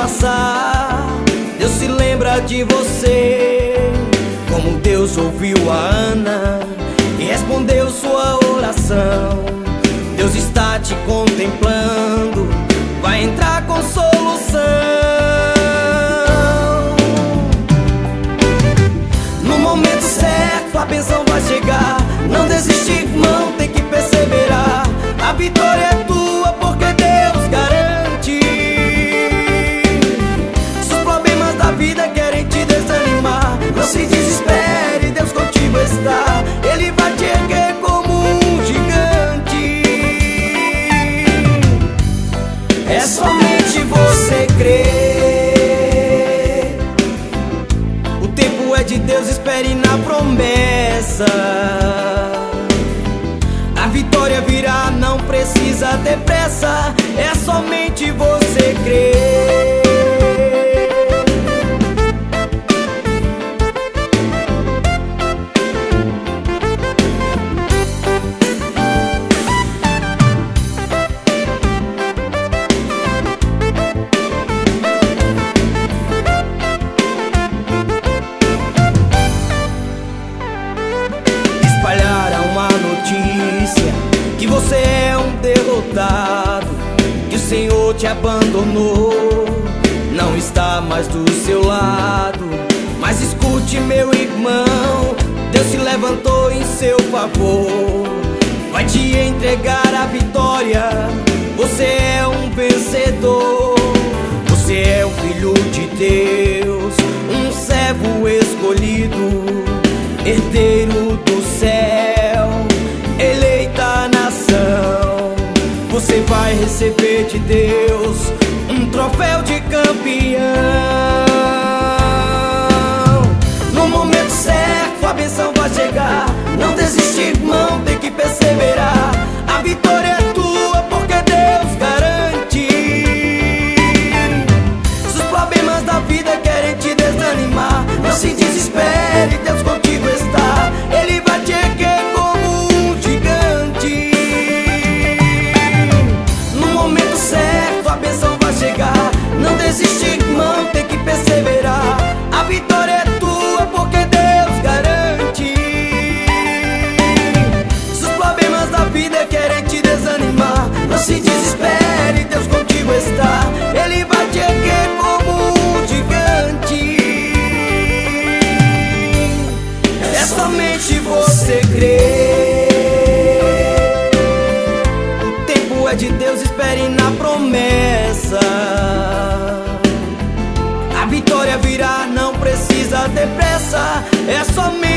passar, Deus se lembra de você. Como Deus ouviu a Ana e respondeu sua oração, Deus está te contemplando, vai entrar com solução. No momento certo a bênção vai chegar. Não desiste, irmão, tem que perseverar. A vitória é tua porque Deus garante. Se os problemas da vida querem te desanimar, não se desespere, Deus contigo está. Ele vai te erguer como um gigante. É somente você crer. O tempo é de Deus, espere na promessa. A vitória virá, não precisa ter pressa. É somente você crer. Espalharam uma notícia que você é um derrotado, que o Senhor te abandonou, não está mais do seu lado. Mas escute, meu irmão, Deus se levantou em seu favor, vai te entregar a vitória. Você é um vencedor, você é o filho de Deus, um servo escolhido, herdeiro do céu, eleita nação. Você vai receber de Deus um troféu de campeão. No momento certo a bênção vai chegar. Não desiste, irmão, tem que perseverar. A vitória é tua porque Deus garante. Se os problemas da vida querem te desanimar, não se desespere, Deus contigo está. Ele vai te erguer como um gigante. No momento certo a bênção vai chegar. Não desiste, irmão, tem que perseverar. A vitória é tua porque Deus garante. Se os problemas da vida querem te desanimar, não se desespere, Deus contigo está. Ele vai te erguer como um gigante. É somente você crer. O tempo é de Deus, espere na promessa. A vitória virá, não precisa ter pressa. É somente